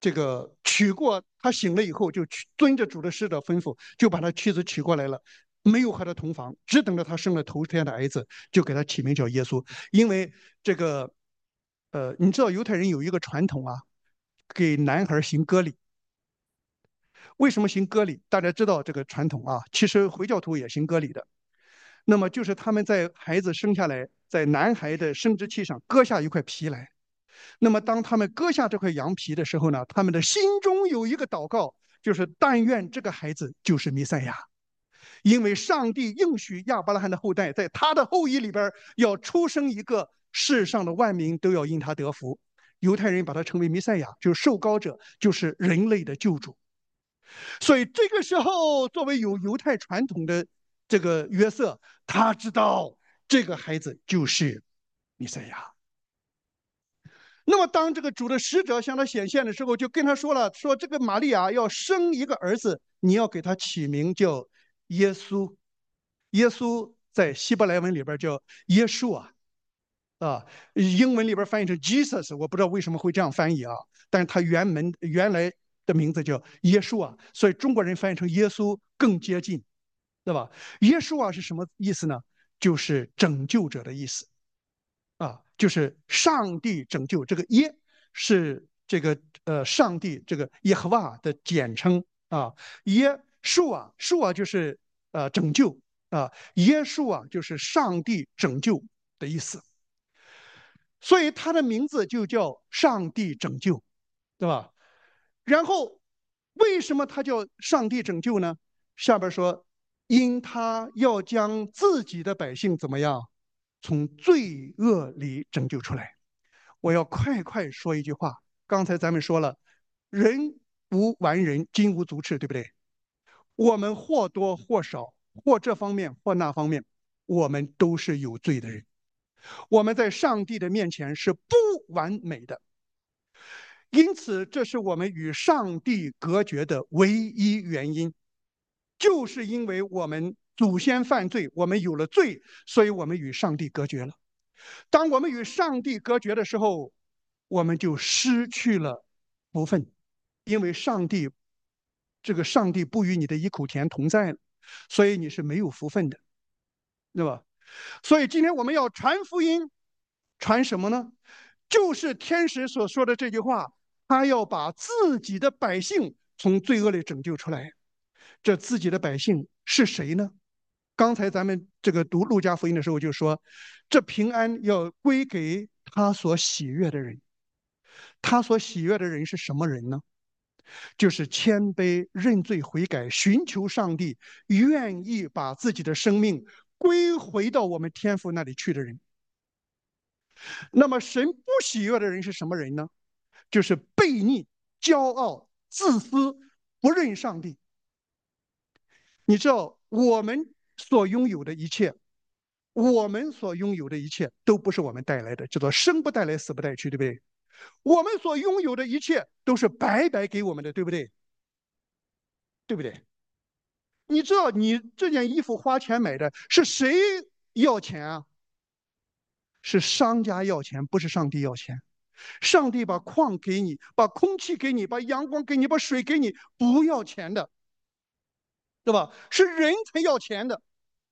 这个娶过，他醒了以后就遵着主的使者吩咐，就把他妻子娶过来了，没有和他同房，只等着他生了头天的儿子，就给他起名叫耶稣。因为这个，你知道犹太人有一个传统啊，给男孩行割礼。为什么行割礼？大家知道这个传统啊，其实回教徒也行割礼的。那么就是他们在孩子生下来，在男孩的生殖器上割下一块皮来。那么当他们割下这块羊皮的时候呢，他们的心中有一个祷告，就是但愿这个孩子就是弥赛亚，因为上帝应许亚伯拉罕的后代，在他的后裔里边要出生一个，世上的万民都要因他得福。犹太人把他称为弥赛亚，就是受膏者，就是人类的救主。所以这个时候，作为有犹太传统的这个约瑟，他知道这个孩子就是弥赛亚。那么，当这个主的使者向他显现的时候，就跟他说了：说这个玛利亚要生一个儿子，你要给他起名叫耶稣。耶稣在希伯来文里边叫耶稣啊，英文里边翻译成 Jesus，我不知道为什么会这样翻译啊，但是他原来的名字叫耶稣啊，所以中国人翻译成耶稣更接近，对吧？耶稣啊是什么意思呢？就是拯救者的意思。就是上帝拯救。这个耶是这个上帝这个耶和华的简称啊，耶稣就是拯救耶稣就是上帝拯救的意思，所以他的名字就叫上帝拯救，对吧？然后为什么他叫上帝拯救呢？下边说，因他要将自己的百姓怎么样，从罪恶里拯救出来。我要快说一句话，刚才咱们说了，人无完人，金无足赤，对不对？我们或多或少，或这方面或那方面，我们都是有罪的人。我们在上帝的面前是不完美的，因此这是我们与上帝隔绝的唯一原因，就是因为我们祖先犯罪，我们有了罪，所以我们与上帝隔绝了。当我们与上帝隔绝的时候，我们就失去了福分，因为上帝不与你的一口田同在了，所以你是没有福分的，对吧？所以今天我们要传福音，传什么呢？就是天使所说的这句话，他要把自己的百姓从罪恶里拯救出来。这自己的百姓是谁呢？刚才咱们这个读路加福音的时候就说，这平安要归给他所喜悦的人。他所喜悦的人是什么人呢？就是谦卑、认罪悔改、寻求上帝、愿意把自己的生命归回到我们天父那里去的人。那么神不喜悦的人是什么人呢？就是悖逆、骄傲、自私、不认上帝。你知道我们所拥有的一切，我们所拥有的一切都不是我们带来的，叫做生不带来，死不带去，对不对？我们所拥有的一切都是白白给我们的，对不对？对不对？你知道你这件衣服花钱买的，是谁要钱啊？是商家要钱，不是上帝要钱。上帝把矿给你，把空气给你，把阳光给你，把水给你，不要钱的，对吧？是人才要钱的，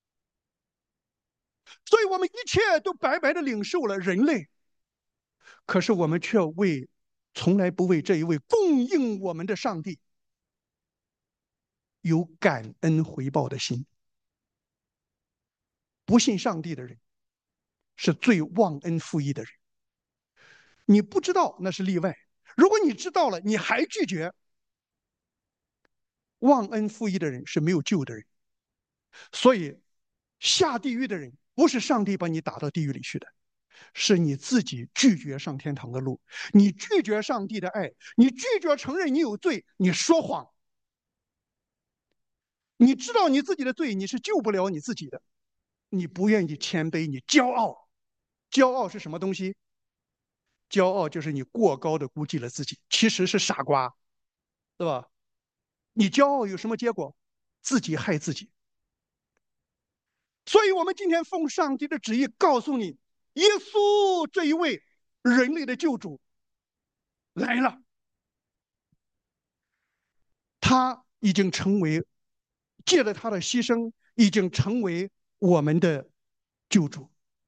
所以我们一切都白白的领受了人类，可是我们却从来不为这一位供应我们的上帝有感恩回报的心。不信上帝的人是最忘恩负义的人。你不知道那是例外，如果你知道了你还拒绝，忘恩负义的人是没有救的人。所以下地狱的人不是上帝把你打到地狱里去的，是你自己拒绝上天堂的路，你拒绝上帝的爱，你拒绝承认你有罪，你说谎，你知道你自己的罪，你是救不了你自己的，你不愿意谦卑，你骄傲。骄傲是什么东西？骄傲就是你过高的估计了自己，其实是傻瓜，对吧？你骄傲有什么结果？自己害自己。所以我们今天奉上帝的旨意告诉你，耶稣这一位人类的救主来了， 他已经成为，借着他的牺牲，已经成为我们的救主。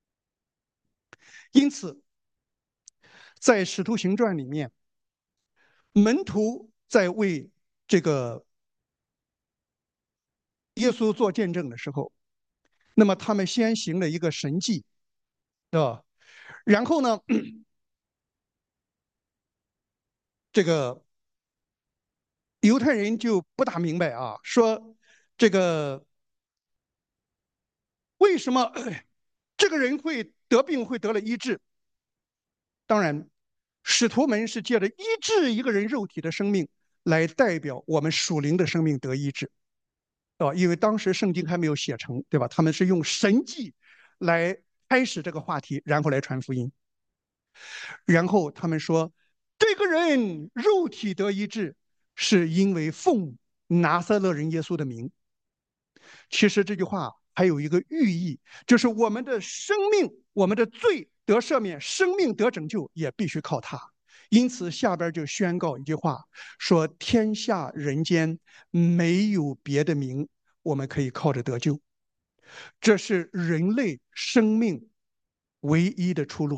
因此，在《使徒行传》里面，门徒在为这个耶稣做见证的时候，那么他们先行了一个神迹，对吧？然后呢，这个犹太人就不大明白啊，说这个为什么这个人会得病，会得了医治？当然，使徒们是借着医治一个人肉体的生命，来代表我们属灵的生命得医治，对吧？因为当时圣经还没有写成，对吧？他们是用神迹来开始这个话题，然后来传福音。然后他们说，这个人肉体得医治，是因为奉拿撒勒人耶稣的名。其实这句话还有一个寓意，就是我们的生命、我们的罪得赦免，生命得拯救，也必须靠他。因此下边就宣告一句话，说天下人间没有别的名，我们可以靠着得救。这是人类生命唯一的出路。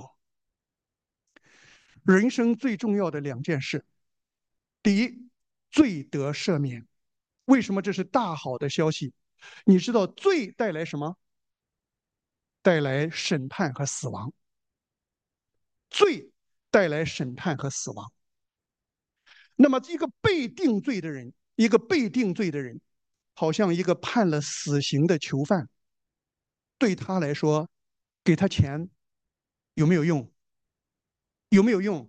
人生最重要的两件事，第一，罪得赦免。为什么这是大好的消息？你知道罪带来什么？带来审判和死亡。罪带来审判和死亡。那么，一个被定罪的人，一个被定罪的人，好像一个判了死刑的囚犯，对他来说，给他钱有没有用？有没有用？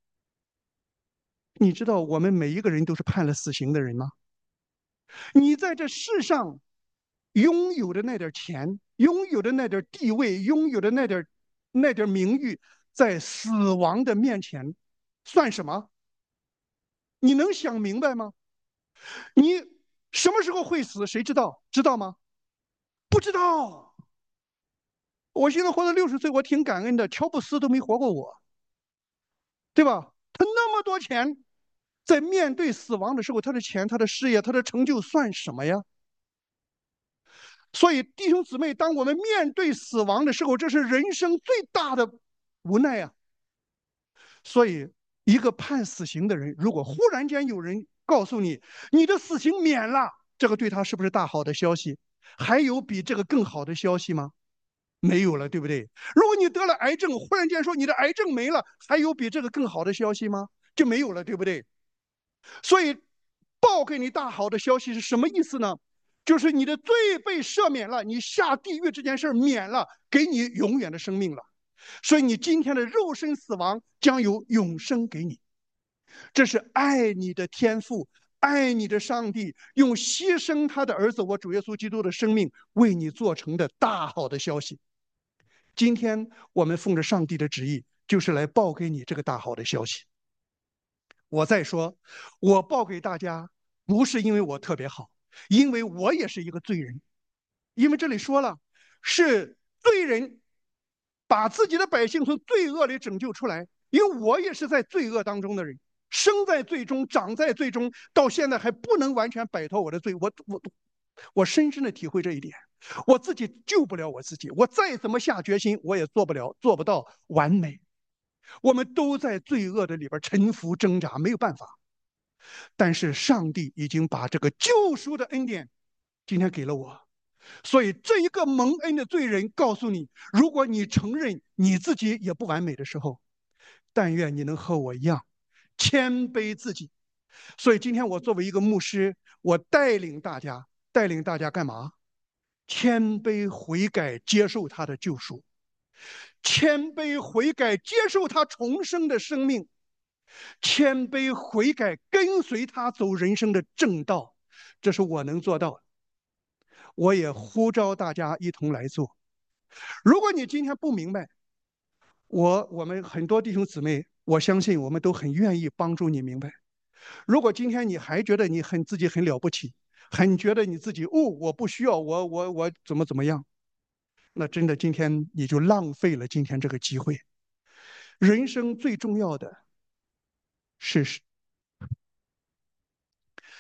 你知道我们每一个人都是判了死刑的人吗？你在这世上拥有的那点钱，拥有的那点地位，拥有的那点名誉，在死亡的面前算什么？你能想明白吗？你什么时候会死？谁知道？知道吗？不知道。我现在活到60岁，我挺感恩的。乔布斯都没活过我，对吧？他那么多钱，在面对死亡的时候，他的钱、他的事业、他的成就算什么呀？所以，弟兄姊妹，当我们面对死亡的时候，这是人生最大的无奈啊。所以，一个判死刑的人，如果忽然间有人告诉你你的死刑免了，这个对他是不是大好的消息？还有比这个更好的消息吗？没有了，对不对？如果你得了癌症，忽然间说你的癌症没了，还有比这个更好的消息吗？就没有了，对不对？所以，报给你大好的消息是什么意思呢？就是你的罪被赦免了，你下地狱这件事免了，给你永远的生命了。所以你今天的肉身死亡将有永生给你。这是爱你的天父，爱你的上帝，用牺牲他的儿子我主耶稣基督的生命为你做成的大好的消息。今天我们奉着上帝的旨意，就是来报给你这个大好的消息。我再说，我报给大家，不是因为我特别好，因为我也是一个罪人。因为这里说了，是罪人把自己的百姓从罪恶里拯救出来。因为我也是在罪恶当中的人，生在罪中，长在罪中，到现在还不能完全摆脱我的罪。我深深的体会这一点，我自己救不了我自己，我再怎么下决心，我也做不了，做不到完美。我们都在罪恶的里边沉浮挣扎，没有办法。但是上帝已经把这个救赎的恩典今天给了我，所以这一个蒙恩的罪人告诉你，如果你承认你自己也不完美的时候，但愿你能和我一样谦卑自己。所以今天我作为一个牧师，我带领大家干嘛？谦卑悔改，接受他的救赎，谦卑悔改，接受他重生的生命，谦卑悔改，跟随他走人生的正道。这是我能做到的，我也呼召大家一同来做。如果你今天不明白，我们很多弟兄姊妹，我相信我们都很愿意帮助你明白。如果今天你还觉得你自己很了不起，很觉得你自己我不需要，我怎么样，那真的今天你就浪费了今天这个机会。人生最重要的是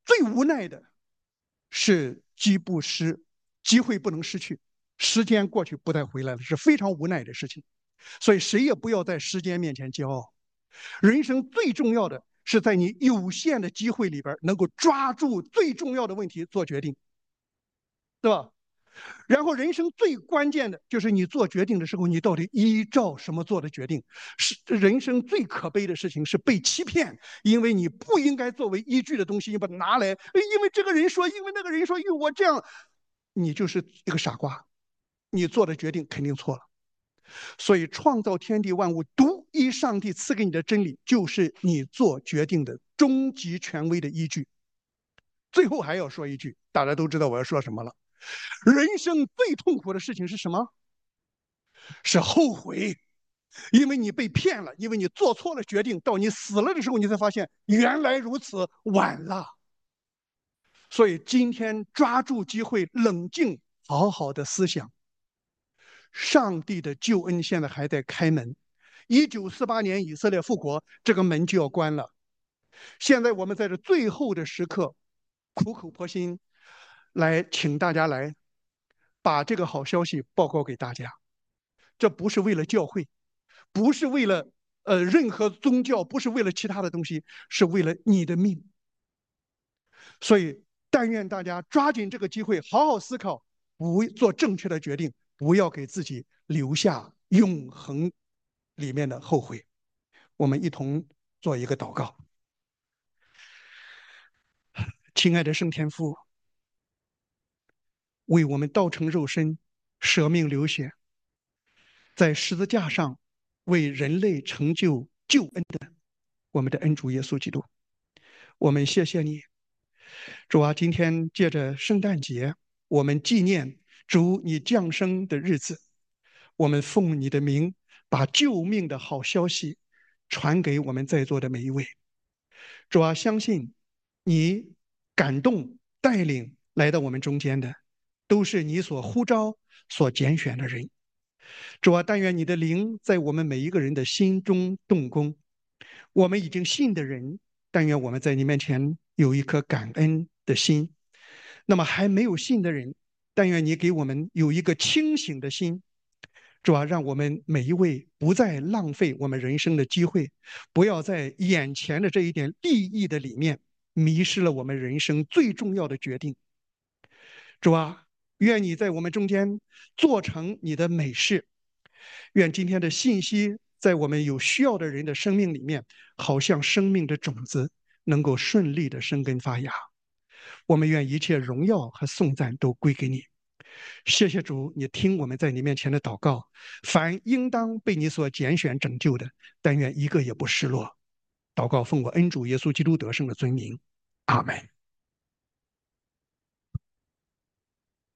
最无奈的是机不失，机会不能失去，时间过去不再回来了，是非常无奈的事情。所以谁也不要在时间面前骄傲。人生最重要的是在你有限的机会里边，能够抓住最重要的问题做决定，对吧？然后人生最关键的就是你做决定的时候，你到底依照什么做的决定？是人生最可悲的事情是被欺骗，因为你不应该作为依据的东西，你把它拿来，因为这个人说，因为那个人说，因为我这样，你就是一个傻瓜，你做的决定肯定错了。所以，创造天地万物独一上帝赐给你的真理，就是你做决定的终极权威的依据。最后还要说一句，大家都知道我要说什么了。人生最痛苦的事情是什么？是后悔，因为你被骗了，因为你做错了决定，到你死了的时候，你才发现原来如此，晚了。所以今天抓住机会，冷静，好好的思想，上帝的救恩现在还在开门。1948年以色列复国，这个门就要关了。现在我们在这最后的时刻，苦口婆心来请大家来把这个好消息报告给大家。这不是为了教会，不是为了任何宗教，不是为了其他的东西，是为了你的命。所以，但愿大家抓紧这个机会，好好思考，不做正确的决定，不要给自己留下永恒里面的后悔。我们一同做一个祷告。亲爱的圣天父，为我们道成肉身，舍命流血，在十字架上为人类成就救恩的我们的恩主耶稣基督，我们谢谢你。主啊，今天借着圣诞节，我们纪念主你降生的日子，我们奉你的名，把救命的好消息传给我们在座的每一位。主啊，相信你感动带领来到我们中间的，都是你所呼召、所拣选的人。主啊，但愿你的灵在我们每一个人的心中动工。我们已经信的人，但愿我们在你面前有一颗感恩的心。那么还没有信的人，但愿你给我们有一个清醒的心。主啊，让我们每一位不再浪费我们人生的机会，不要在眼前的这一点利益的里面迷失了我们人生最重要的决定。主啊，愿你在我们中间做成你的美事。愿今天的信息在我们有需要的人的生命里面，好像生命的种子，能够顺利的生根发芽。我们愿一切荣耀和颂赞都归给你。谢谢主，你听我们在你面前的祷告。凡应当被你所拣选拯救的，但愿一个也不失落。祷告奉我恩主耶稣基督得胜的尊名，阿门。